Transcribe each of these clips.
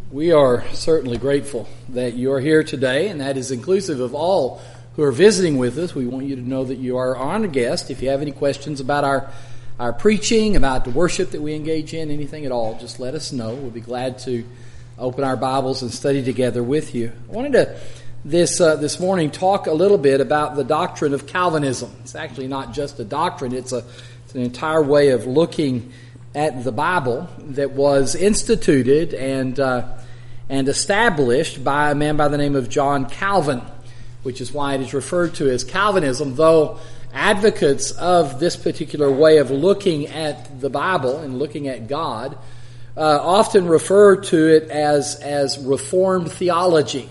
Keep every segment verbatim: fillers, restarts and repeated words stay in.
We are certainly grateful that you are here today, and that is inclusive of all who are visiting with us. We want you to know that you are our honored guest. If you have any questions about our, our preaching, about the worship that we engage in, anything at all, just let us know. We'll be glad to open our Bibles and study together with you. I wanted to this uh, this morning talk a little bit about the doctrine of Calvinism. It's actually not just a doctrine, it's a it's an entire way of looking at the Bible that was instituted and uh, and established by a man by the name of John Calvin, which is why it is referred to as Calvinism, though advocates of this particular way of looking at the Bible and looking at God uh, often refer to it as, as Reformed theology.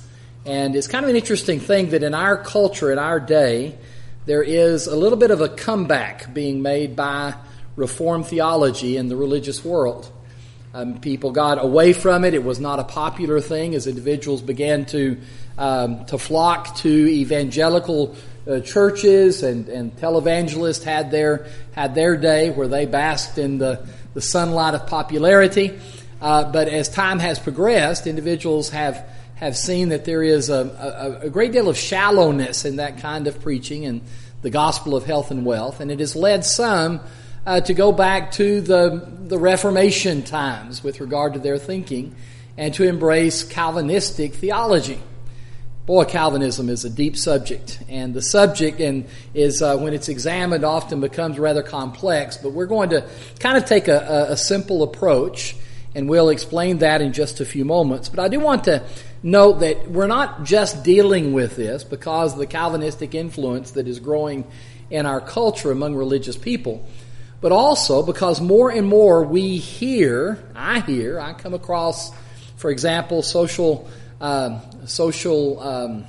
And it's kind of an interesting thing that in our culture, in our day, there is a little bit of a comeback being made by Reformed theology in the religious world. Um, people got away from it. It was not a popular thing as individuals began to um, to flock to evangelical uh, churches, and, and televangelists had their had their day where they basked in the, the sunlight of popularity. Uh, but as time has progressed, individuals have have seen that there is a, a, a great deal of shallowness in that kind of preaching and the gospel of health and wealth, and it has led some Uh, to go back to the the Reformation times with regard to their thinking and to embrace Calvinistic theology. Boy, Calvinism is a deep subject, and the subject and is uh, when it's examined often becomes rather complex, but we're going to kind of take a, a, a simple approach, and we'll explain that in just a few moments. But I do want to note that we're not just dealing with this because of the Calvinistic influence that is growing in our culture among religious people, but also because more and more we hear, I hear, I come across, for example, social um, social um,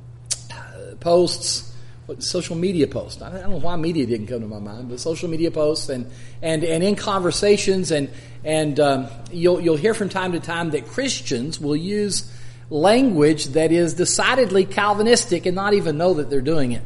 posts, social media posts. I don't know why media didn't come to my mind, but social media posts and and, and in conversations, and and um, you'll you'll hear from time to time that Christians will use language that is decidedly Calvinistic and not even know that they're doing it.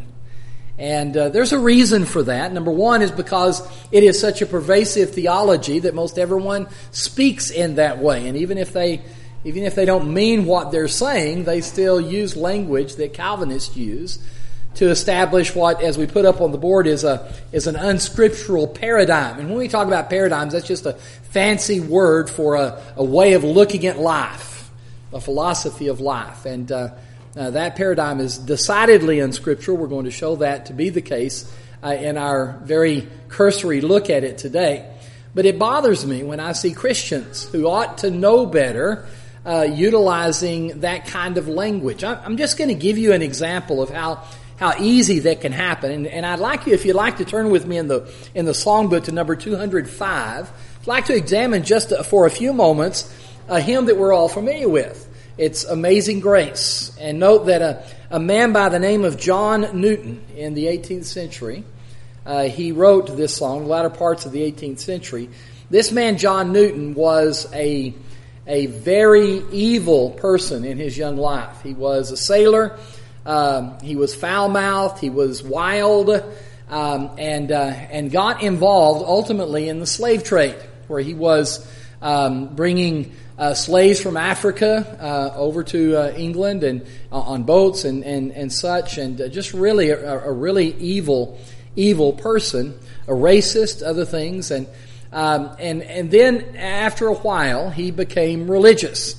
And uh, there's a reason for that. Number one is because it is such a pervasive theology that most everyone speaks in that way. And even if they even if they don't mean what they're saying, they still use language that Calvinists use to establish what, as we put up on the board, is a is an unscriptural paradigm. And when we talk about paradigms, that's just a fancy word for a, a way of looking at life, a philosophy of life. And uh Uh, that paradigm is decidedly unscriptural. We're going to show that to be the case uh, in our very cursory look at it today. But it bothers me when I see Christians who ought to know better uh, utilizing that kind of language. I'm just going to give you an example of how how easy that can happen. And, and I'd like you, if you'd like to turn with me in the in the songbook to number two hundred five, I'd like to examine just for a few moments a hymn that we're all familiar with. It's Amazing Grace. And note that a, a man by the name of John Newton in the eighteenth century, uh, he wrote this song, the latter parts of the eighteenth century. This man, John Newton, was a, a very evil person in his young life. He was a sailor. Um, he was foul-mouthed. He was wild, um, and uh, and got involved ultimately in the slave trade, where he was um, bringing Uh, slaves from Africa uh, over to uh, England and uh, on boats and, and, and such, and uh, just really a, a really evil, evil person, a racist, other things, and um, and and then after a while he became religious,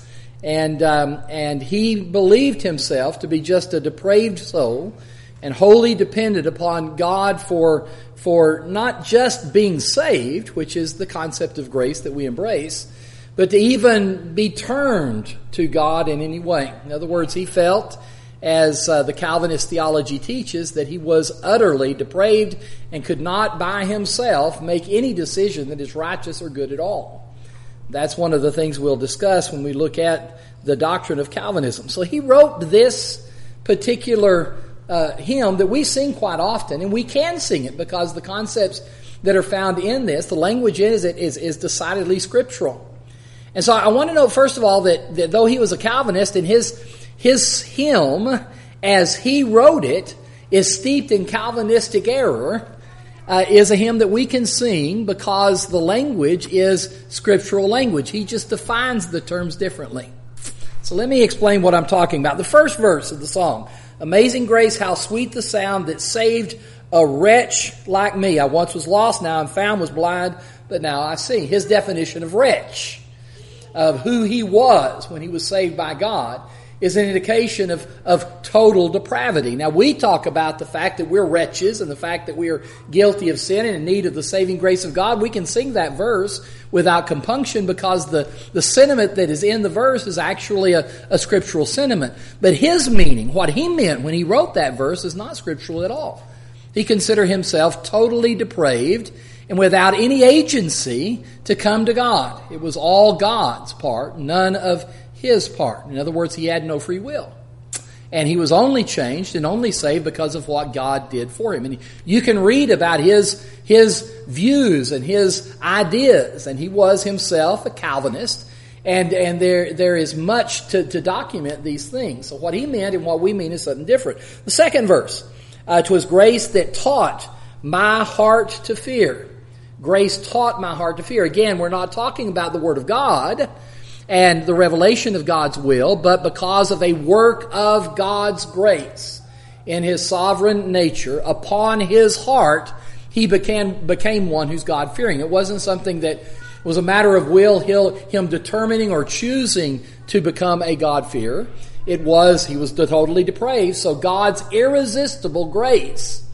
and um, and he believed himself to be just a depraved soul, and wholly depended upon God for for not just being saved, which is the concept of grace that we embrace, but to even be turned to God in any way. In other words, he felt, as uh, the Calvinist theology teaches, that he was utterly depraved and could not by himself make any decision that is righteous or good at all. That's one of the things we'll discuss when we look at the doctrine of Calvinism. So he wrote this particular uh, hymn that we sing quite often, and we can sing it because the concepts that are found in this, the language in it is, is decidedly scriptural. And so I want to note, first of all, that, that though he was a Calvinist, and his his hymn, as he wrote it, is steeped in Calvinistic error, uh, is a hymn that we can sing because the language is scriptural language. He just defines the terms differently. So let me explain what I'm talking about. The first verse of the song, Amazing Grace, how sweet the sound that saved a wretch like me. I once was lost, now I'm found, was blind, but now I see. His definition of wretch, of who he was when he was saved by God, is an indication of, of total depravity. Now, we talk about the fact that we're wretches and the fact that we are guilty of sin and in need of the saving grace of God. We can sing that verse without compunction because the, the sentiment that is in the verse is actually a, a scriptural sentiment. But his meaning, what he meant when he wrote that verse, is not scriptural at all. He considered himself totally depraved and without any agency to come to God. It was all God's part, none of his part. In other words, he had no free will. And he was only changed and only saved because of what God did for him. And you can read about his, his views and his ideas. And he was himself a Calvinist. And, and there, there is much to, to document these things. So what he meant and what we mean is something different. The second verse, uh, 'twas grace that taught my heart to fear. Grace taught my heart to fear. Again, we're not talking about the Word of God and the revelation of God's will, but because of a work of God's grace in his sovereign nature upon his heart, he became, became one who's God-fearing. It wasn't something that was a matter of will, him determining or choosing to become a God-fearer. It was, he was totally depraved, so God's irresistible grace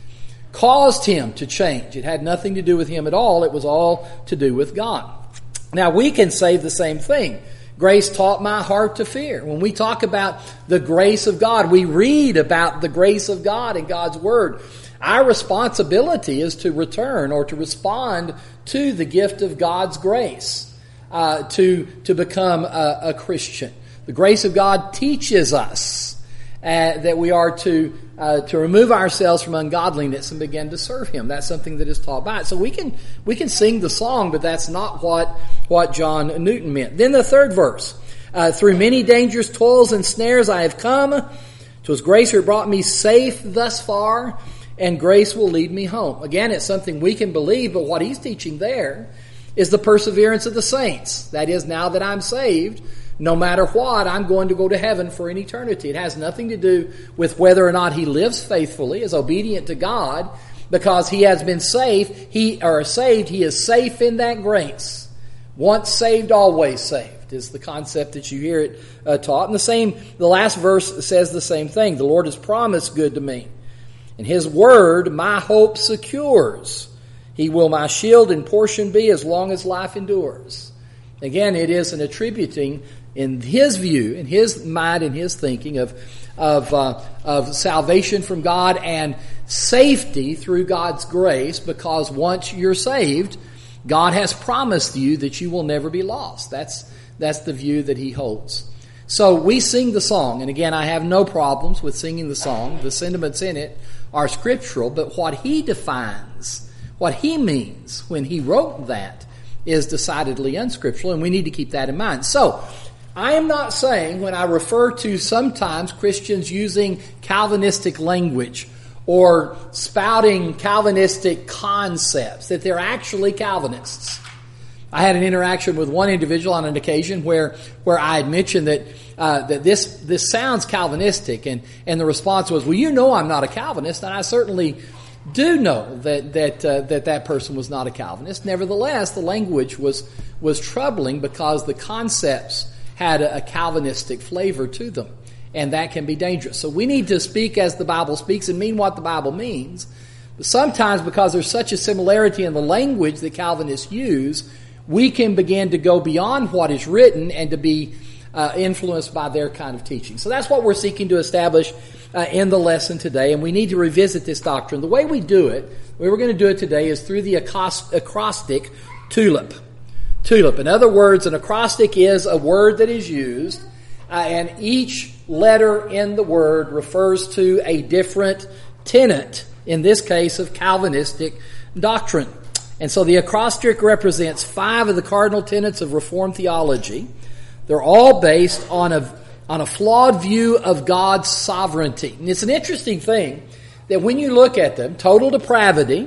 caused him to change. It had nothing to do with him at all. It was all to do with God. Now, we can say the same thing. Grace taught my heart to fear. When we talk about the grace of God, we read about the grace of God in God's Word. Our responsibility is to return or to respond to the gift of God's grace, uh, to, to become a, a Christian. The grace of God teaches us uh, that we are to Uh, to remove ourselves from ungodliness and begin to serve him. That's something that is taught by it. So we can we can sing the song, but that's not what, what John Newton meant. Then the third verse. Uh, Through many dangers, toils, and snares I have come. 'Twas grace who brought me safe thus far, and grace will lead me home. Again, it's something we can believe, but what he's teaching there is the perseverance of the saints. That is, now that I'm saved, no matter what, I'm going to go to heaven for an eternity. It has nothing to do with whether or not he lives faithfully, is obedient to God, because he has been saved. He or saved, he is safe in that grace. Once saved, always saved is the concept that you hear it uh, taught. And the same, the last verse says the same thing. The Lord has promised good to me, and his word my hope secures. He will my shield and portion be as long as life endures. Again, it is an attributing in his view, in his mind, in his thinking of of uh, of salvation from God and safety through God's grace, because once you're saved, God has promised you that you will never be lost. That's that's the view that he holds. So we sing the song, and again, I have no problems with singing the song. The sentiments in it are scriptural, but what he defines, what he means when he wrote that, is decidedly unscriptural, and we need to keep that in mind. So, I am not saying when I refer to sometimes Christians using Calvinistic language or spouting Calvinistic concepts that they're actually Calvinists. I had an interaction with one individual on an occasion where where I had mentioned that uh, that this this sounds Calvinistic, and and the response was, "Well, you know I'm not a Calvinist," and I certainly do know that that uh, that that person was not a Calvinist. Nevertheless, the language was was troubling because the concepts had a, a Calvinistic flavor to them, and that can be dangerous. So we need to speak as the Bible speaks and mean what the Bible means. But sometimes, because there's such a similarity in the language that Calvinists use, we can begin to go beyond what is written and to be uh, influenced by their kind of teaching. So that's what we're seeking to establish uh, in the lesson today, and we need to revisit this doctrine. The way we do it, the way we're going to do it today, is through the acrostic TULIP. TULIP. In other words, an acrostic is a word that is used, uh, and each letter in the word refers to a different tenet, in this case of Calvinistic doctrine. And so the acrostic represents five of the cardinal tenets of Reformed theology. They're all based on a, on a flawed view of God's sovereignty. And it's an interesting thing that when you look at them, total depravity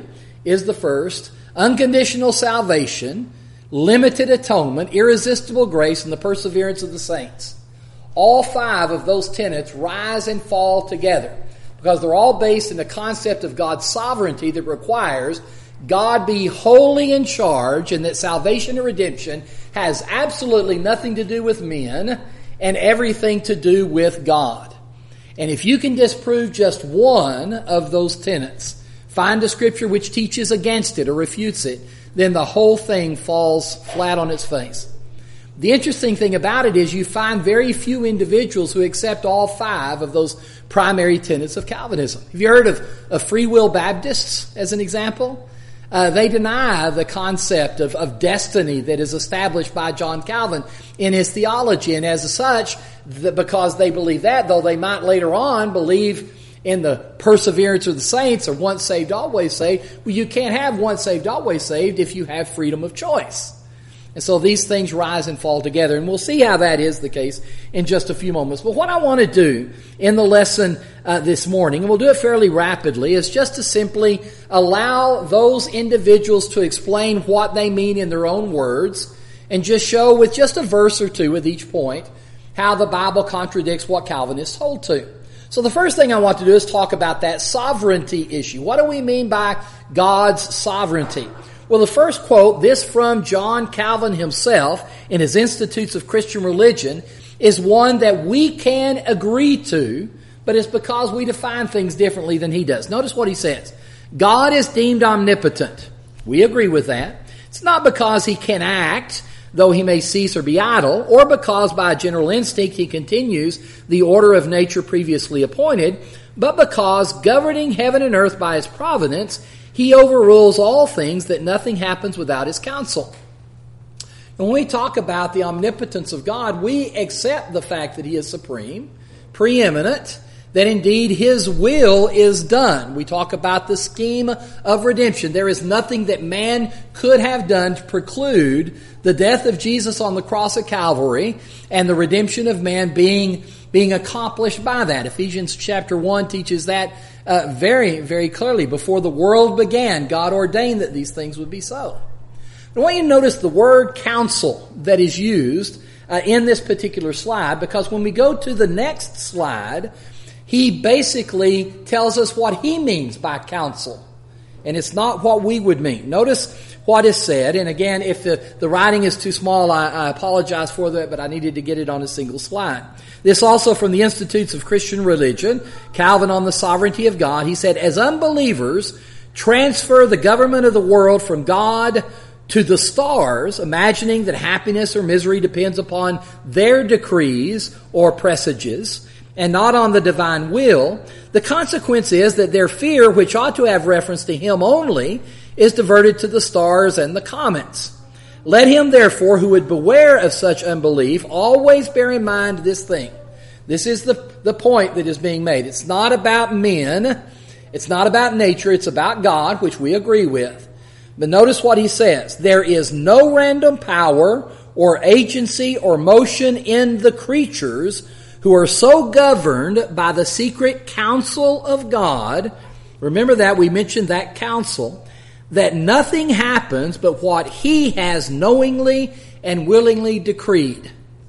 is the first, unconditional salvation, limited atonement, irresistible grace, and the perseverance of the saints. All five of those tenets rise and fall together because they're all based in the concept of God's sovereignty that requires God be wholly in charge, and that salvation and redemption has absolutely nothing to do with men and everything to do with God. And if you can disprove just one of those tenets, find a scripture which teaches against it or refutes it, then the whole thing falls flat on its face. The interesting thing about it is you find very few individuals who accept all five of those primary tenets of Calvinism. Have you heard of, of Free Will Baptists as an example? Uh, they deny the concept of, of destiny that is established by John Calvin in his theology. And as such, the, because they believe that, though they might later on believe in the perseverance of the saints or once saved, always saved, well, you can't have once saved, always saved if you have freedom of choice. And so these things rise and fall together. And we'll see how that is the case in just a few moments. But what I want to do in the lesson uh, this morning, and we'll do it fairly rapidly, is just to simply allow those individuals to explain what they mean in their own words and just show with just a verse or two with each point how the Bible contradicts what Calvinists hold to. So the first thing I want to do is talk about that sovereignty issue. What do we mean by God's sovereignty? Well, the first quote, this from John Calvin himself in his Institutes of Christian Religion, is one that we can agree to, but it's because we define things differently than he does. Notice what he says. God is deemed omnipotent. We agree with that. It's not because he can act, though he may cease or be idle, or because by a general instinct he continues the order of nature previously appointed, but because governing heaven and earth by his providence, he overrules all things, that nothing happens without his counsel. And when we talk about the omnipotence of God, we accept the fact that he is supreme, preeminent, that indeed his will is done. We talk about the scheme of redemption. There is nothing that man could have done to preclude the death of Jesus on the cross of Calvary and the redemption of man being, being accomplished by that. Ephesians chapter one teaches that Uh, very, very clearly. Before the world began, God ordained that these things would be so. I want you to notice the word counsel that is used uh, in this particular slide, because when we go to the next slide, he basically tells us what he means by counsel. And it's not what we would mean. Notice what is said. And again, if the, the writing is too small, I, I apologize for that, but I needed to get it on a single slide. This also from the Institutes of Christian Religion, Calvin on the sovereignty of God. He said, as unbelievers transfer the government of the world from God to the stars, imagining that happiness or misery depends upon their decrees or presages, and not on the divine will, the consequence is that their fear, which ought to have reference to him only, is diverted to the stars and the comets. Let him, therefore, who would beware of such unbelief, always bear in mind this thing. This is the, the point that is being made. It's not about men. It's not about nature. It's about God, which we agree with. But notice what he says. There is no random power or agency or motion in the creatures who are so governed by the secret counsel of God. Remember that, we mentioned that counsel, that nothing happens but what he has knowingly and willingly decreed.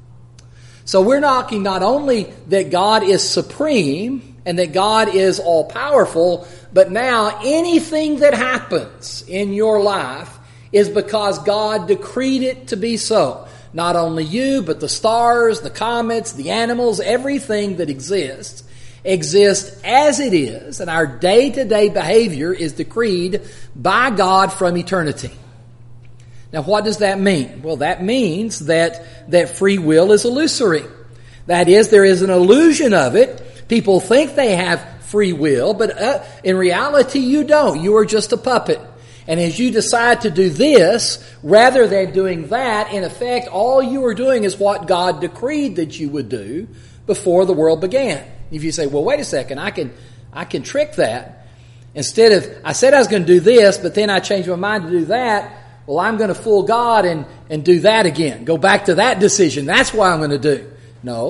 So we're talking not only that God is supreme and that God is all-powerful, but now anything that happens in your life is because God decreed it to be so. Not only you, but the stars, the comets, the animals, everything that exists, exists as it is, and our day-to-day behavior is decreed by God from eternity. Now, what does that mean? Well, that means that, that free will is illusory. That is, there is an illusion of it. People think they have free will, but uh, in reality, you don't. You are just a puppet. And as you decide to do this, rather than doing that, in effect, all you are doing is what God decreed that you would do before the world began. If you say, well, wait a second, I can, I can trick that. Instead of, I said I was going to do this, but then I changed my mind to do that, well, I'm going to fool God and, and do that again. Go back to that decision. That's what I'm going to do. No,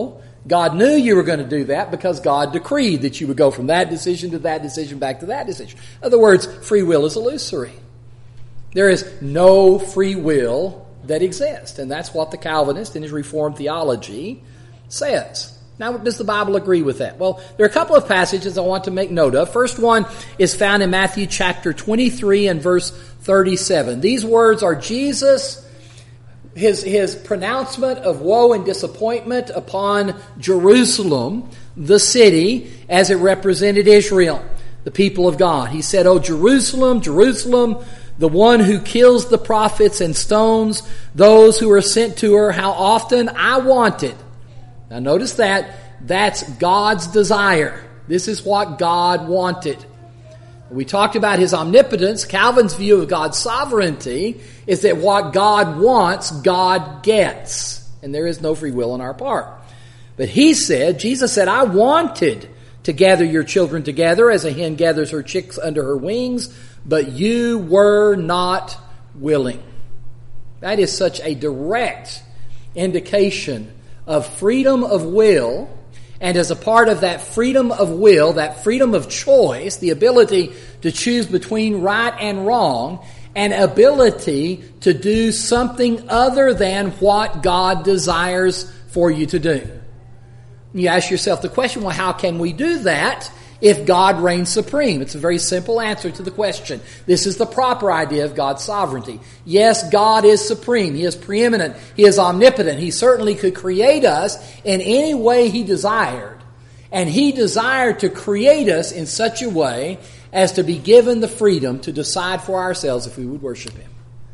God knew you were going to do that because God decreed that you would go from that decision to that decision back to that decision. In other words, free will is illusory. There is no free will that exists. And that's what the Calvinist in his Reformed theology says. Now, does the Bible agree with that? Well, there are a couple of passages I want to make note of. First one is found in Matthew chapter twenty-three and verse thirty-seven. These words are Jesus, his, his pronouncement of woe and disappointment upon Jerusalem, the city, as it represented Israel, the people of God. He said, "O Jerusalem, Jerusalem, the one who kills the prophets and stones those who are sent to her, how often I wanted." Now notice that. That's God's desire. This is what God wanted. We talked about his omnipotence. Calvin's view of God's sovereignty is that what God wants, God gets. And there is no free will on our part. But he said, Jesus said, "I wanted to gather your children together as a hen gathers her chicks under her wings, but you were not willing." That is such a direct indication of freedom of will, and as a part of that freedom of will, that freedom of choice, the ability to choose between right and wrong, an ability to do something other than what God desires for you to do. You ask yourself the question, well, how can we do that if God reigns supreme? It's a very simple answer to the question. This is the proper idea of God's sovereignty. Yes, God is supreme. He is preeminent. He is omnipotent. He certainly could create us in any way He desired. And He desired to create us in such a way as to be given the freedom to decide for ourselves if we would worship Him.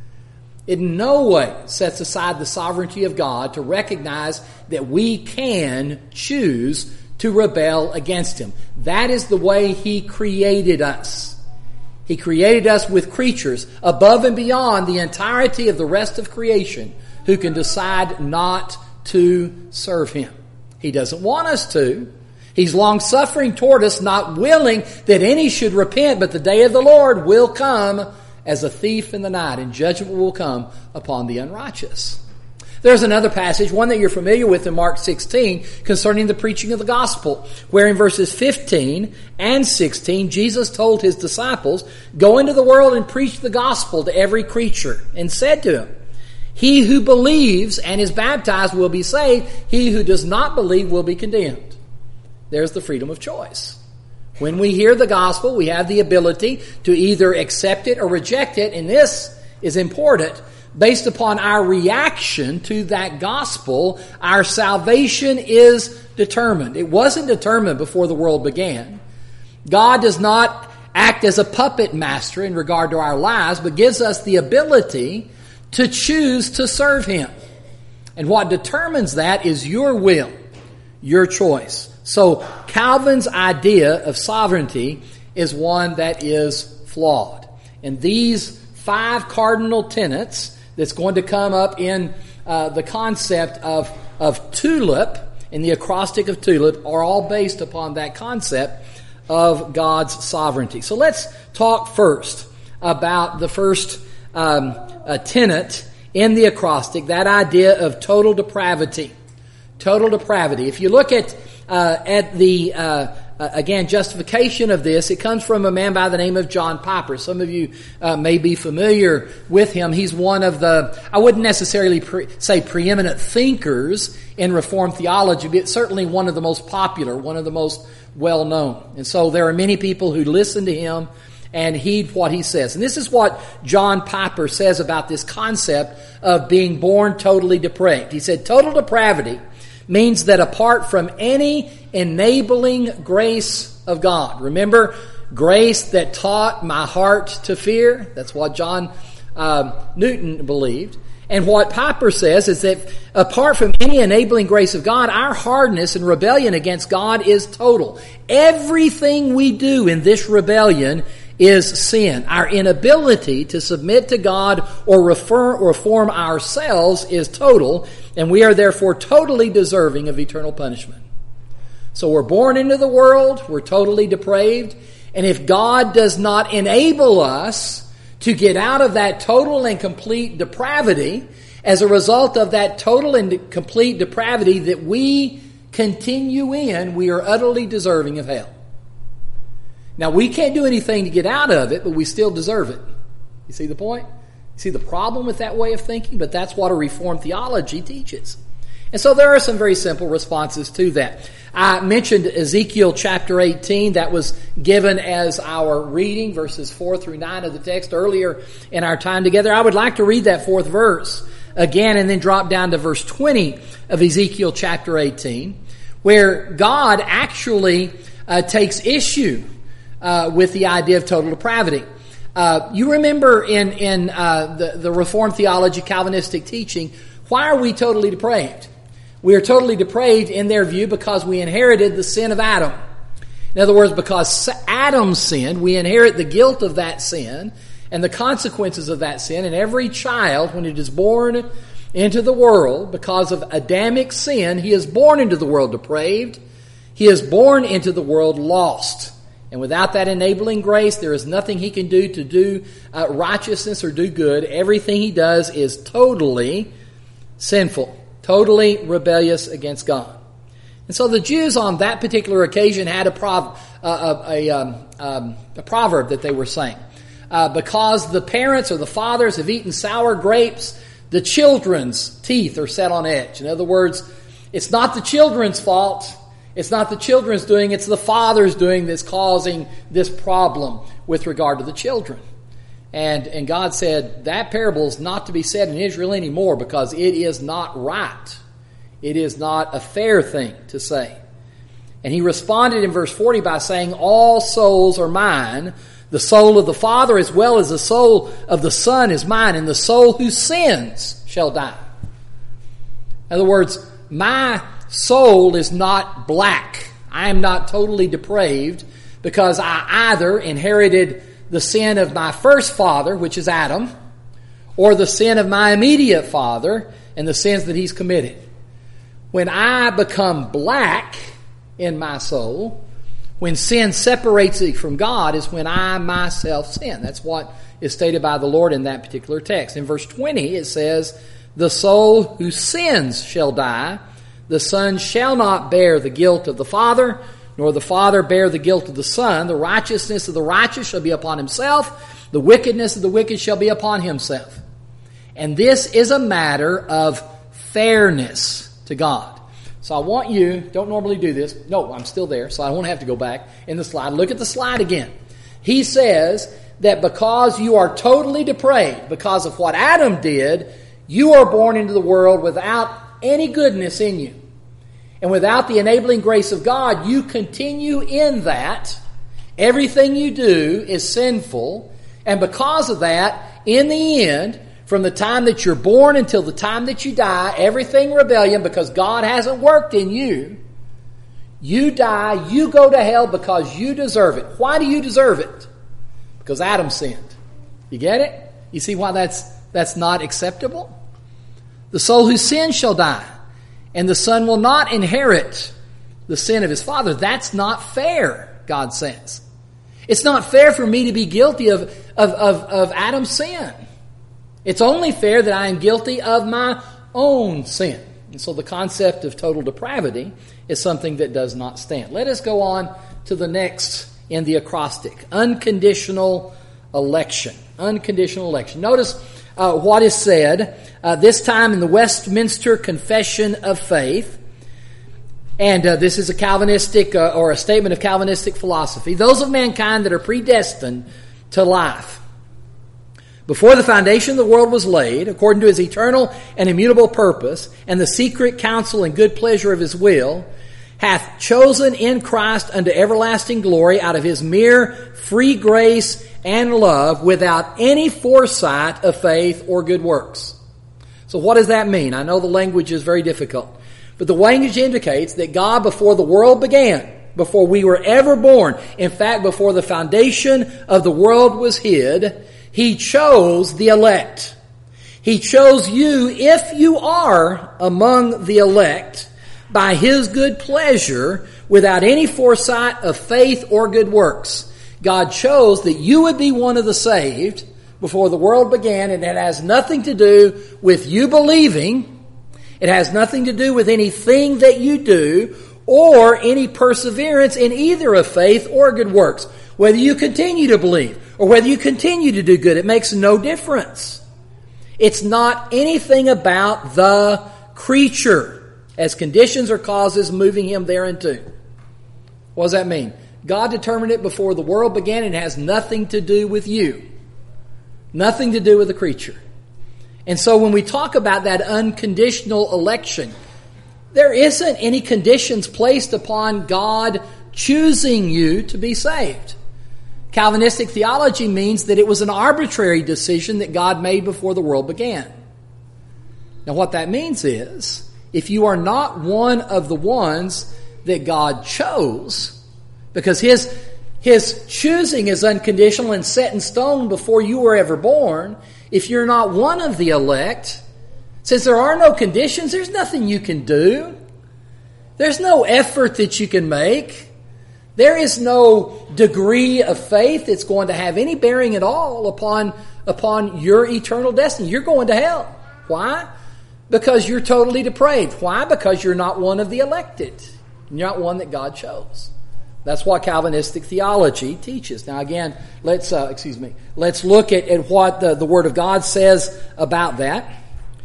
It in no way sets aside the sovereignty of God to recognize that we can choose to rebel against Him. That is the way He created us. He created us with creatures above and beyond the entirety of the rest of creation who can decide not to serve Him. He doesn't want us to. He's long-suffering toward us, not willing that any should repent, but the day of the Lord will come as a thief in the night, and judgment will come upon the unrighteous. There's another passage, one that you're familiar with in Mark sixteen, concerning the preaching of the gospel, where in verses fifteen and sixteen, Jesus told His disciples, "Go into the world and preach the gospel to every creature," and said to him, "He who believes and is baptized will be saved. He who does not believe will be condemned." There's the freedom of choice. When we hear the gospel, we have the ability to either accept it or reject it, and this is important. Based upon our reaction to that gospel, our salvation is determined. It wasn't determined before the world began. God does not act as a puppet master in regard to our lives, but gives us the ability to choose to serve Him. And what determines that is your will, your choice. So Calvin's idea of sovereignty is one that is flawed. And these five cardinal tenets that's going to come up in uh, the concept of, of tulip, in the acrostic of tulip, are all based upon that concept of God's sovereignty. So let's talk first about the first um, uh, tenet in the acrostic, that idea of total depravity. Total depravity. If you look at uh, at the uh, Uh, again, justification of this, it comes from a man by the name of John Piper. Some of you uh, may be familiar with him. He's one of the, I wouldn't necessarily pre- say preeminent thinkers in Reformed theology, but certainly one of the most popular, one of the most well-known. And so there are many people who listen to him and heed what he says. And this is what John Piper says about this concept of being born totally depraved. He said, total depravity means that apart from any enabling grace of God. Remember, grace that taught my heart to fear. That's what John uh, Newton believed. And what Piper says is that apart from any enabling grace of God, our hardness and rebellion against God is total. Everything we do in this rebellion is sin. Our inability to submit to God or refer, reform ourselves is total, and we are therefore totally deserving of eternal punishment. So we're born into the world, we're totally depraved, and if God does not enable us to get out of that total and complete depravity, as a result of that total and complete depravity that we continue in, we are utterly deserving of hell. Now, we can't do anything to get out of it, but we still deserve it. You see the point? You see the problem with that way of thinking? But that's what a Reformed theology teaches. And so there are some very simple responses to that. I mentioned Ezekiel chapter eighteen. That was given as our reading, verses four through nine of the text earlier in our time together. I would like to read that fourth verse again and then drop down to verse twenty of Ezekiel chapter eighteen, where God actually uh, takes issue uh, with the idea of total depravity. Uh, you remember in, in uh, the, the Reformed theology, Calvinistic teaching, why are we totally depraved? We are totally depraved in their view because we inherited the sin of Adam. In other words, because Adam sinned, we inherit the guilt of that sin and the consequences of that sin. And every child, when it is born into the world, because of Adamic sin, he is born into the world depraved. He is born into the world lost. And without that enabling grace, there is nothing he can do to do uh, righteousness or do good. Everything he does is totally sinful. Totally rebellious against God. And so the Jews on that particular occasion had a, prov- uh, a, a, um, um, a proverb that they were saying. Uh, because the parents or the fathers have eaten sour grapes, the children's teeth are set on edge. In other words, it's not the children's fault. It's not the children's doing, it's the father's doing that's causing this problem with regard to the children. And, and God said, that parable is not to be said in Israel anymore because it is not right. It is not a fair thing to say. And he responded in verse forty by saying, all souls are mine. The soul of the Father as well as the soul of the Son is mine, and the soul who sins shall die. In other words, my soul is not black. I am not totally depraved because I either inherited the sin of my first father, which is Adam, or the sin of my immediate father and the sins that he's committed. When I become black in my soul, when sin separates me from God, is when I myself sin. That's what is stated by the Lord in that particular text. In verse twenty, it says, the soul who sins shall die. The Son shall not bear the guilt of the Father, nor the Father bear the guilt of the Son. The righteousness of the righteous shall be upon himself. The wickedness of the wicked shall be upon himself. And this is a matter of fairness to God. So I want you, don't normally do this. No, I'm still there, so I won't have to go back in the slide. Look at the slide again. He says that because you are totally depraved, because of what Adam did, you are born into the world without any goodness in you. And without the enabling grace of God, you continue in that. Everything you do is sinful. And because of that, in the end, from the time that you're born until the time that you die, everything rebellion, because God hasn't worked in you, you die, you go to hell because you deserve it. Why do you deserve it? Because Adam sinned. You get it? You see why that's that's not acceptable? The soul who sins shall die, and the Son will not inherit the sin of his father. That's not fair, God says. It's not fair for me to be guilty of, of, of, of Adam's sin. It's only fair that I am guilty of my own sin. And so the concept of total depravity is something that does not stand. Let us go on to the next in the acrostic. Unconditional election. Unconditional election. Notice uh, what is said, uh, this time in the Westminster Confession of Faith. And uh, this is a Calvinistic uh, or a statement of Calvinistic philosophy. Those of mankind that are predestined to life. Before the foundation of the world was laid, according to his eternal and immutable purpose, and the secret counsel and good pleasure of his will, hath chosen in Christ unto everlasting glory out of his mere free grace and love, without any foresight of faith or good works. So what does that mean? I know the language is very difficult, but the language indicates that God, before the world began, before we were ever born, in fact, before the foundation of the world was hid, He chose the elect. He chose you, if you are among the elect, by His good pleasure, without any foresight of faith or good works. God chose that you would be one of the saved before the world began, and it has nothing to do with you believing, It has nothing to do with anything that you do or any perseverance in either of faith or good works. Whether you continue to believe or whether you continue to do good, it makes no difference. It's not anything about the creature as conditions or causes moving him thereunto. What does that mean? God determined it before the world began and it has nothing to do with you. Nothing to do with the creature. And so when we talk about that unconditional election, there isn't any conditions placed upon God choosing you to be saved. Calvinistic theology means that it was an arbitrary decision that God made before the world began. Now what that means is, if you are not one of the ones that God chose, because His, His choosing is unconditional and set in stone before you were ever born, if you're not one of the elect, since there are no conditions, there's nothing you can do. There's no effort that you can make. There is no degree of faith that's going to have any bearing at all upon, upon your eternal destiny. You're going to hell. Why? Because you're totally depraved. Why? Because you're not one of the elected. You're not one that God chose. That's what Calvinistic theology teaches. Now again, let's, uh, excuse me, let's look at, at what the, the Word of God says about that.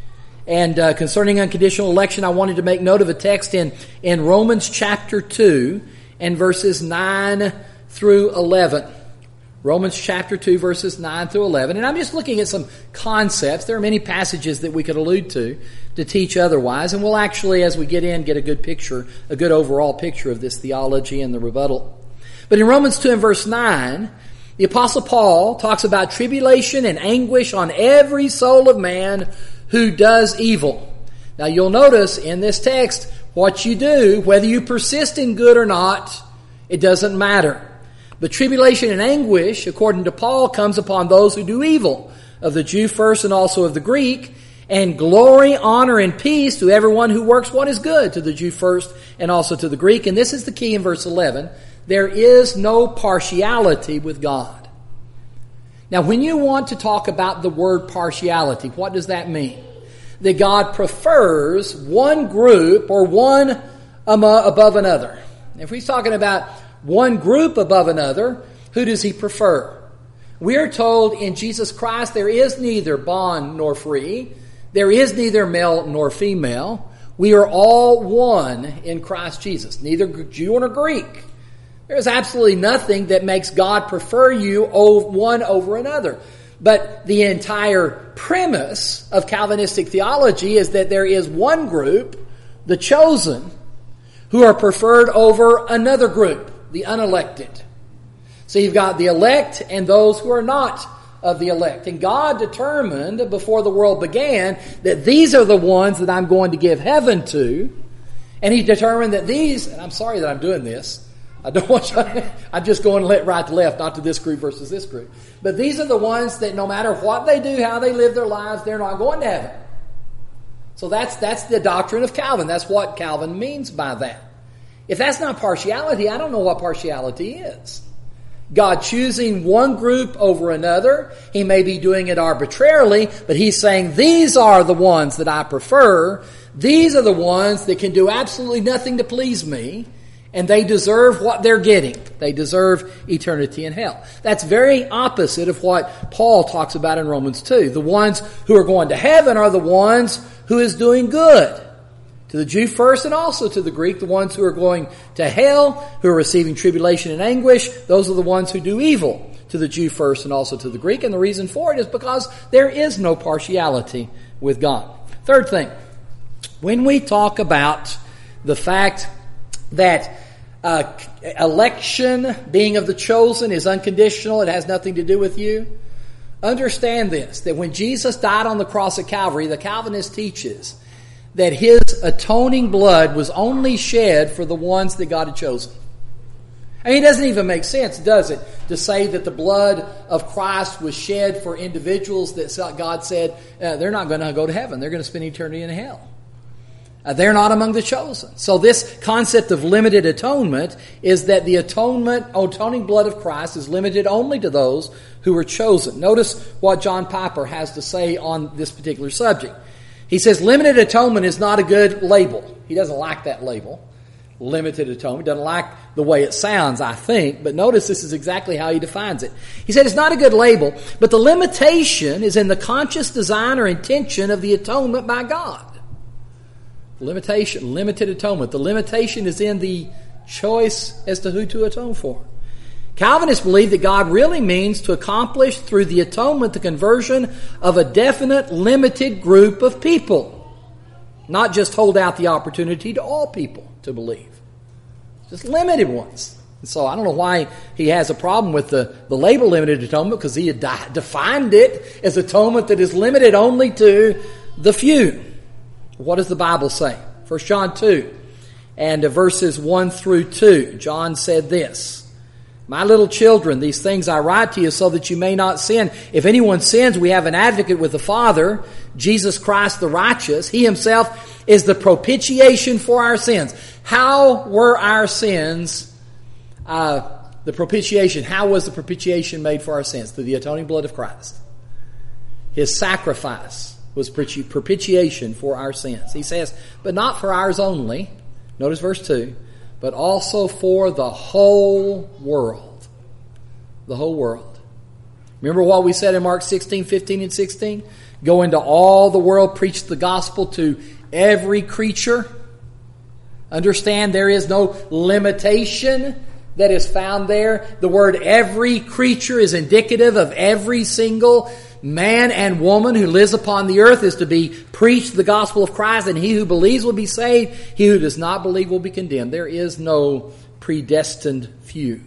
And uh, concerning unconditional election, I wanted to make note of a text in, in Romans chapter two and verses nine through eleven. Romans chapter two, verses nine through eleven. And I'm just looking at some concepts. There are many passages that we could allude to to teach otherwise. And we'll actually, as we get in, get a good picture, a good overall picture of this theology and the rebuttal. But in Romans two and verse nine, the Apostle Paul talks about tribulation and anguish on every soul of man who does evil. Now you'll notice in this text, what you do, whether you persist in good or not, it doesn't matter. But tribulation and anguish, according to Paul, comes upon those who do evil, of the Jew first and also of the Greek, and glory, honor, and peace to everyone who works what is good, to the Jew first and also to the Greek. And this is the key in verse eleven. There is no partiality with God. Now, when you want to talk about the word partiality, what does that mean? That God prefers one group or one above another. If he's talking about one group above another, who does he prefer? We are told in Jesus Christ there is neither bond nor free. There is neither male nor female. We are all one in Christ Jesus, neither Jew nor Greek. There is absolutely nothing that makes God prefer you one over another. But the entire premise of Calvinistic theology is that there is one group, the chosen, who are preferred over another group, the unelected. So you've got the elect and those who are not of the elect. And God determined before the world began that these are the ones that I'm going to give heaven to. And He determined that these, and I'm sorry that I'm doing this, I don't want you, I'm just going right to left, not to this group versus this group. But these are the ones that no matter what they do, how they live their lives, they're not going to heaven. So that's, that's the doctrine of Calvin. That's what Calvin means by that. If that's not partiality, I don't know what partiality is. God choosing one group over another. He may be doing it arbitrarily, but He's saying these are the ones that I prefer. These are the ones that can do absolutely nothing to please me. And they deserve what they're getting. They deserve eternity in hell. That's very opposite of what Paul talks about in Romans two. The ones who are going to heaven are the ones who is doing good. To the Jew first and also to the Greek, the ones who are going to hell, who are receiving tribulation and anguish, those are the ones who do evil. To the Jew first and also to the Greek. And the reason for it is because there is no partiality with God. Third thing, when we talk about the fact that uh, election, being of the chosen, is unconditional, it has nothing to do with you, understand this, that when Jesus died on the cross at Calvary, the Calvinist teaches that His atoning blood was only shed for the ones that God had chosen. I mean, it doesn't even make sense, does it, to say that the blood of Christ was shed for individuals that God said uh, they're not going to go to heaven. They're going to spend eternity in hell. Uh, they're not among the chosen. So this concept of limited atonement is that the atonement, atoning blood of Christ is limited only to those who are chosen. Notice what John Piper has to say on this particular subject. He says limited atonement is not a good label. He doesn't like that label. Limited atonement. Doesn't like the way it sounds, I think. But notice this is exactly how he defines it. He said it's not a good label, but the limitation is in the conscious design or intention of the atonement by God. Limitation, limited atonement. The limitation is in the choice as to who to atone for. Calvinists believe that God really means to accomplish through the atonement the conversion of a definite, limited group of people. Not just hold out the opportunity to all people to believe. Just limited ones. And so I don't know why he has a problem with the, the label limited atonement, because he had di- defined it as atonement that is limited only to the few. What does the Bible say? First John two and verses one through two. John said this, "My little children, these things I write to you so that you may not sin. If anyone sins, we have an advocate with the Father, Jesus Christ the righteous. He himself is the propitiation for our sins." How were our sins, uh, the propitiation, how was the propitiation made for our sins? Through the atoning blood of Christ. His sacrifice was propitiation for our sins. He says, but not for ours only. Notice verse two. But also for the whole world. The whole world. Remember what we said in Mark sixteen, fifteen, and sixteen? Go into all the world, preach the gospel to every creature. Understand there is no limitation that is found there. The word every creature is indicative of every single man and woman who lives upon the earth is to be preached the gospel of Christ, and he who believes will be saved. He who does not believe will be condemned. There is no predestined few.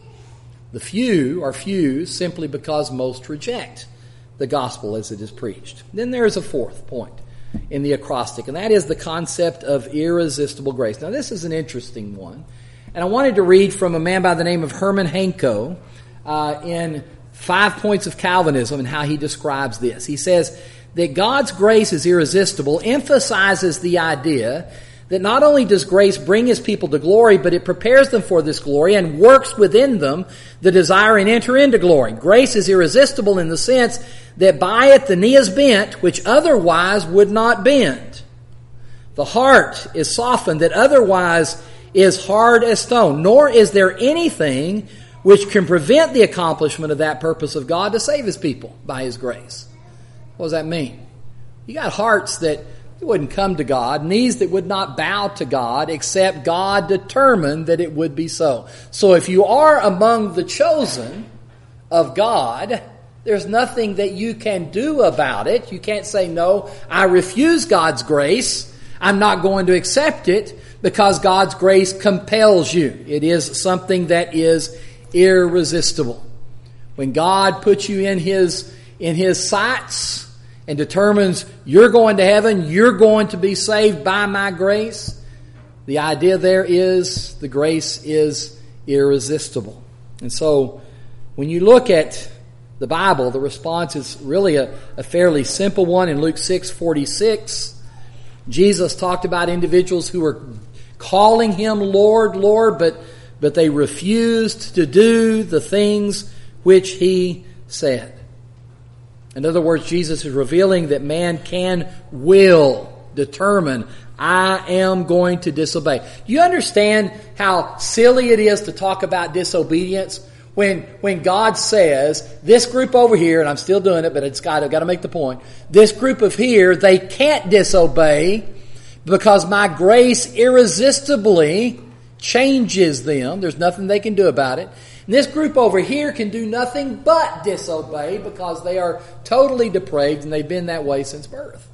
The few are few simply because most reject the gospel as it is preached. Then there is a fourth point in the acrostic, and that is the concept of irresistible grace. Now this is an interesting one, and I wanted to read from a man by the name of Herman Hanko uh, in Five Points of Calvinism and how he describes this. He says that God's grace is irresistible emphasizes the idea that not only does grace bring his people to glory, but it prepares them for this glory and works within them the desire and enter into glory. Grace is irresistible in the sense that by it the knee is bent, which otherwise would not bend. The heart is softened that otherwise is hard as stone. Nor is there anything which can prevent the accomplishment of that purpose of God to save his people by his grace. What does that mean? You got hearts that wouldn't come to God, knees that would not bow to God, except God determined that it would be so. So if you are among the chosen of God, there's nothing that you can do about it. You can't say, no, I refuse God's grace. I'm not going to accept it, because God's grace compels you. It is something that is irresistible. When God puts you in His, in His sights and determines you're going to heaven, you're going to be saved by my grace, the idea there is the grace is irresistible. And so when you look at the Bible, the response is really a, a fairly simple one. In Luke six forty-six, Jesus talked about individuals who were calling Him Lord, Lord, but, but they refused to do the things which He said. In other words, Jesus is revealing that man can will determine, I am going to disobey. Do you understand how silly it is to talk about disobedience? When, when God says, this group over here, and I'm still doing it, but it's got, I've got to make the point. This group of here, they can't disobey because my grace irresistibly changes them. There's nothing they can do about it. And this group over here can do nothing but disobey because they are totally depraved and they've been that way since birth.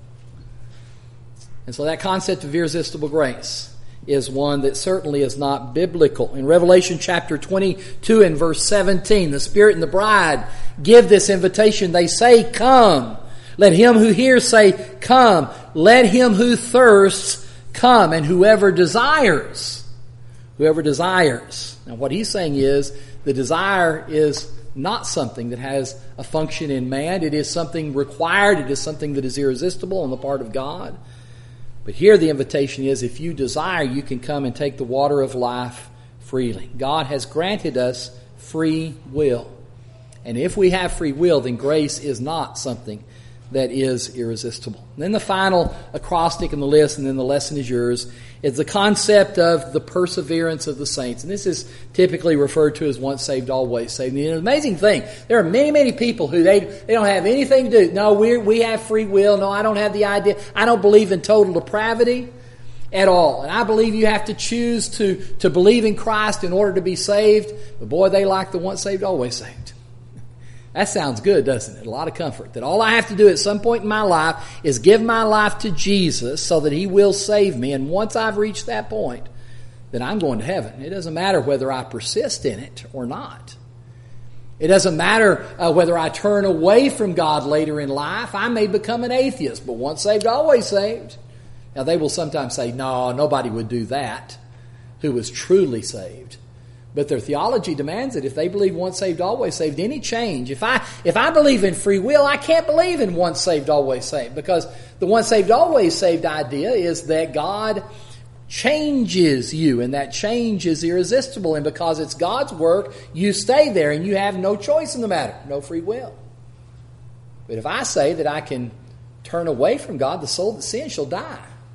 And so that concept of irresistible grace is one that certainly is not biblical. In Revelation chapter twenty-two and verse seventeen, the Spirit and the bride give this invitation. They say, come. Let him who hears say, come. Let him who thirsts come. And whoever desires, whoever desires. Now what he's saying is, the desire is not something that has a function in man. It is something required. It is something that is irresistible on the part of God. But here the invitation is, if you desire, you can come and take the water of life freely. God has granted us free will. And if we have free will, then grace is not something that is irresistible. And then the final acrostic in the list, and then the lesson is yours, is the concept of the perseverance of the saints. And this is typically referred to as once saved, always saved. And the amazing thing, there are many, many people who they, they don't have anything to do. No, we we have free will. No, I don't have the idea. I don't believe in total depravity at all. And I believe you have to choose to, to believe in Christ in order to be saved. But boy, they like the once saved, always saved. That sounds good, doesn't it? A lot of comfort. That all I have to do at some point in my life is give my life to Jesus so that He will save me. And once I've reached that point, then I'm going to heaven. It doesn't matter whether I persist in it or not. It doesn't matter uh, whether I turn away from God later in life. I may become an atheist, but once saved, always saved. Now, they will sometimes say, no, nobody would do that who was truly saved. But their theology demands it. If they believe once saved, always saved, any change. If I if I believe in free will, I can't believe in once saved, always saved. Because the once saved, always saved idea is that God changes you. And that change is irresistible. And because it's God's work, you stay there and you have no choice in the matter. No free will. But if I say that I can turn away from God, the soul that sins shall die.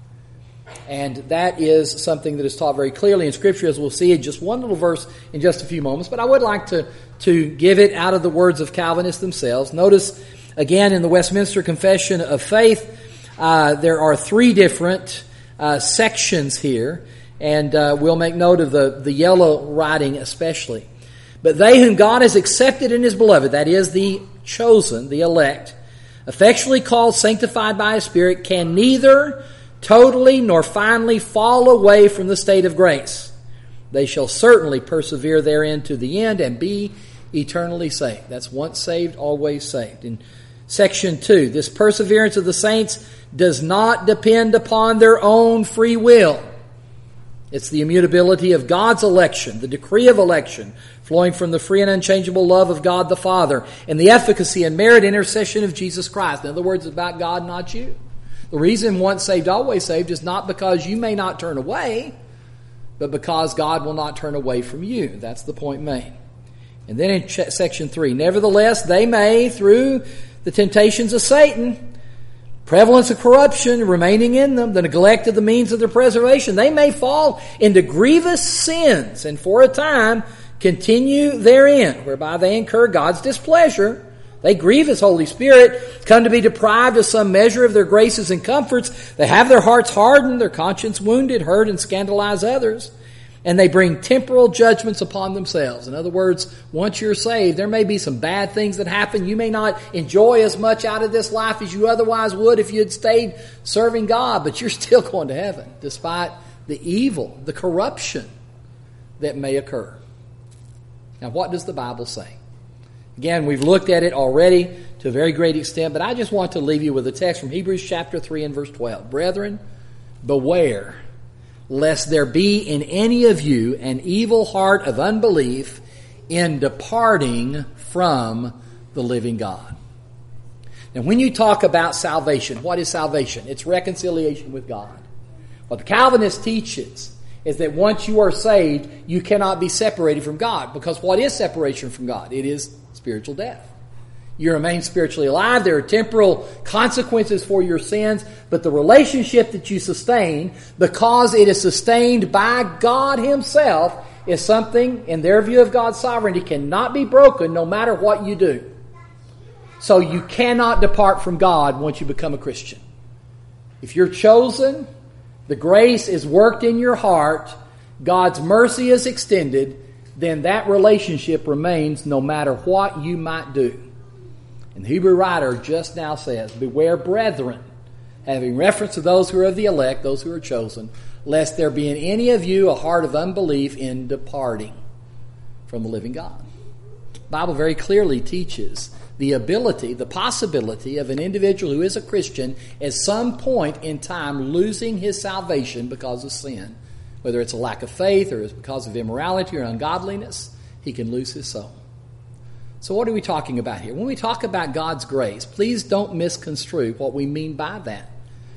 And that is something that is taught very clearly in Scripture, as we'll see in just one little verse in just a few moments. But I would like to, to give it out of the words of Calvinists themselves. Notice, again, in the Westminster Confession of Faith, uh, there are three different uh, sections here. And uh, we'll make note of the, the yellow writing especially. But they whom God has accepted in His beloved, that is the chosen, the elect, effectually called, sanctified by His Spirit, can neither totally nor finally fall away from the state of grace. They shall certainly persevere therein to the end and be eternally saved. That's once saved, always saved. In section two, this perseverance of the saints does not depend upon their own free will. It's the immutability of God's election, the decree of election, flowing from the free and unchangeable love of God the Father, and the efficacy and merit intercession of Jesus Christ. In other words, it's about God, not you. The reason once saved, always saved is not because you may not turn away, but because God will not turn away from you. That's the point made. And then in ch- section three, nevertheless, they may, through the temptations of Satan, prevalence of corruption remaining in them, the neglect of the means of their preservation, they may fall into grievous sins and for a time continue therein, whereby they incur God's displeasure. They grieve His Holy Spirit, come to be deprived of some measure of their graces and comforts. They have their hearts hardened, their conscience wounded, hurt and scandalize others. And they bring temporal judgments upon themselves. In other words, once you're saved, there may be some bad things that happen. You may not enjoy as much out of this life as you otherwise would if you had stayed serving God. But you're still going to heaven, despite the evil, the corruption that may occur. Now, what does the Bible say? Again, we've looked at it already to a very great extent, but I just want to leave you with a text from Hebrews chapter three and verse twelve. Brethren, beware, lest there be in any of you an evil heart of unbelief in departing from the living God. Now, when you talk about salvation, what is salvation? It's reconciliation with God. What the Calvinist teaches is that once you are saved, you cannot be separated from God. Because what is separation from God? It is spiritual death. You remain spiritually alive. There are temporal consequences for your sins, but the relationship that you sustain, because it is sustained by God Himself, is something, in their view of God's sovereignty, cannot be broken no matter what you do. So you cannot depart from God once you become a Christian. If you're chosen, the grace is worked in your heart, God's mercy is extended, then that relationship remains no matter what you might do. And the Hebrew writer just now says, beware, brethren, having reference to those who are of the elect, those who are chosen, lest there be in any of you a heart of unbelief in departing from the living God. The Bible very clearly teaches the ability, the possibility of an individual who is a Christian at some point in time losing his salvation because of sin. Whether it's a lack of faith or it's because of immorality or ungodliness, he can lose his soul. So what are we talking about here? When we talk about God's grace, please don't misconstrue what we mean by that.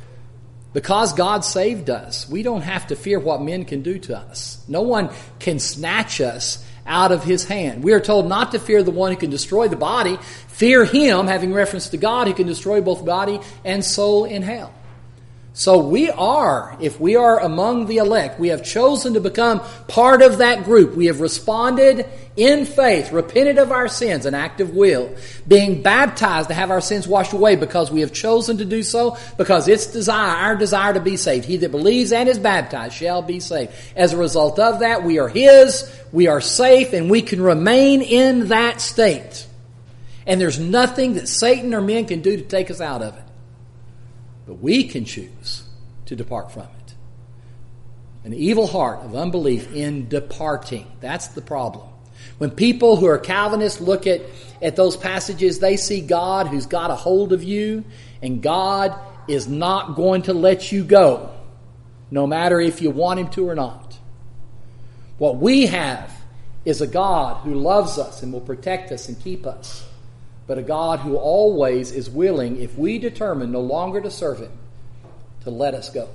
Because God saved us, we don't have to fear what men can do to us. No one can snatch us out of his hand. We are told not to fear the one who can destroy the body. Fear him, having reference to God, who can destroy both body and soul in hell. So we are, if we are among the elect, we have chosen to become part of that group. We have responded in faith, repented of our sins, an act of will, being baptized to have our sins washed away because we have chosen to do so, because it's desire, our desire to be saved. He that believes and is baptized shall be saved. As a result of that, we are His, we are safe, and we can remain in that state. And there's nothing that Satan or men can do to take us out of it. But we can choose to depart from it. An evil heart of unbelief in departing. That's the problem. When people who are Calvinists look at, at those passages, they see God who's got a hold of you, and God is not going to let you go, no matter if you want Him to or not. What we have is a God who loves us and will protect us and keep us, but a God who always is willing, if we determine no longer to serve Him, to let us go.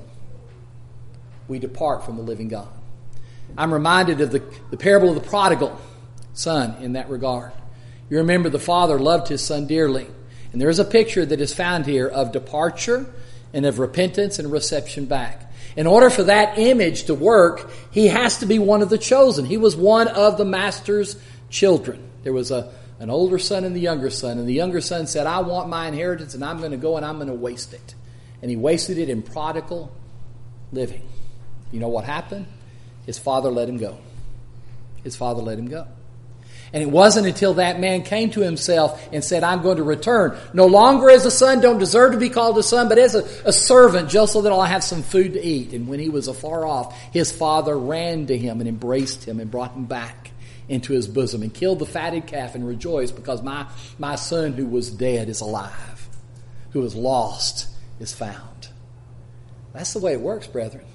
We depart from the living God. I'm reminded of the, the parable of the prodigal son in that regard. You remember the father loved his son dearly. And there is a picture that is found here of departure and of repentance and reception back. In order for that image to work, he has to be one of the chosen. He was one of the master's children. There was a an older son and the younger son. And the younger son said, I want my inheritance and I'm going to go and I'm going to waste it. And he wasted it in prodigal living. You know what happened? His father let him go. His father let him go. And it wasn't until that man came to himself and said, I'm going to return. No longer as a son, don't deserve to be called a son, but as a, a servant, just so that I'll have some food to eat. And when he was afar off, his father ran to him and embraced him and brought him back into his bosom and killed the fatted calf and rejoiced because my, my son who was dead is alive, who was lost is found. That's the way it works, brethren.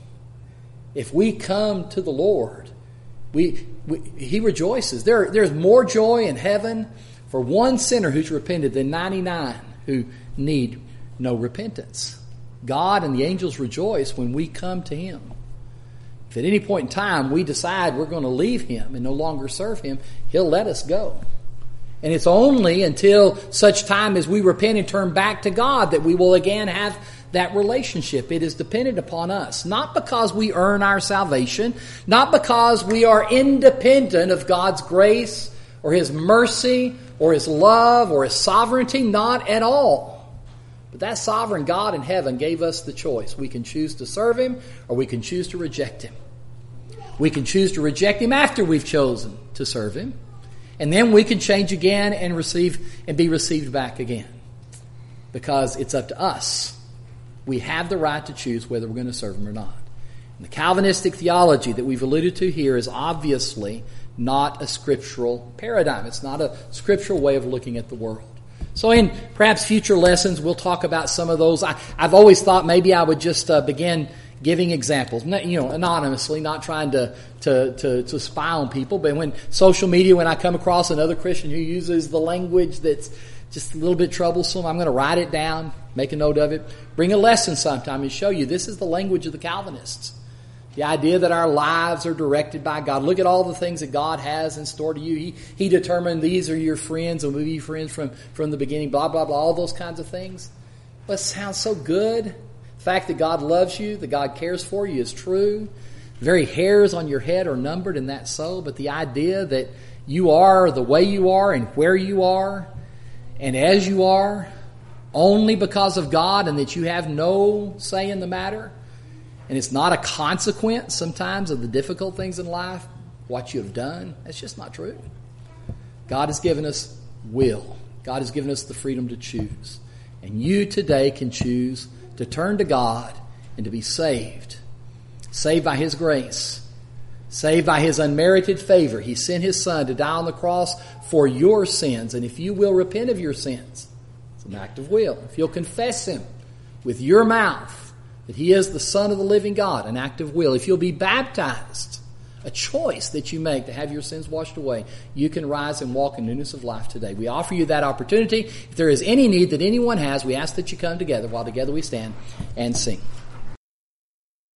If we come to the Lord, we, we He rejoices. There, there's more joy in heaven for one sinner who's repented than ninety-nine who need no repentance. God and the angels rejoice when we come to Him. If at any point in time we decide we're going to leave Him and no longer serve Him, He'll let us go. And it's only until such time as we repent and turn back to God that we will again have that relationship. It is dependent upon us. Not because we earn our salvation, not because we are independent of God's grace or His mercy or His love or His sovereignty, not at all. But that sovereign God in heaven gave us the choice. We can choose to serve Him or we can choose to reject Him. We can choose to reject Him after we've chosen to serve Him. And then we can change again and receive and be received back again. Because it's up to us. We have the right to choose whether we're going to serve Him or not. And the Calvinistic theology that we've alluded to here is obviously not a scriptural paradigm. It's not a scriptural way of looking at the world. So in perhaps future lessons, we'll talk about some of those. I, I've always thought maybe I would just uh, begin giving examples, you know, anonymously, not trying to, to, to, to spy on people. But when social media, when I come across another Christian who uses the language that's just a little bit troublesome, I'm going to write it down, make a note of it, bring a lesson sometime and show you this is the language of the Calvinists. The idea that our lives are directed by God. Look at all the things that God has in store to you. He, he determined these are your friends and will be friends from, from the beginning, blah, blah, blah, all those kinds of things. But it sounds so good. The fact that God loves you, that God cares for you is true. The very hairs on your head are numbered, and that's so. But the idea that you are the way you are and where you are and as you are only because of God and that you have no say in the matter, and it's not a consequence sometimes of the difficult things in life, what you have done, that's just not true. God has given us will. God has given us the freedom to choose. And you today can choose to turn to God and to be saved. Saved by His grace. Saved by His unmerited favor. He sent His Son to die on the cross for your sins. And if you will repent of your sins, it's an act of will. If you'll confess Him with your mouth, that He is the Son of the living God, an act of will. If you'll be baptized, a choice that you make to have your sins washed away, you can rise and walk in newness of life today. We offer you that opportunity. If there is any need that anyone has, we ask that you come together while together we stand and sing.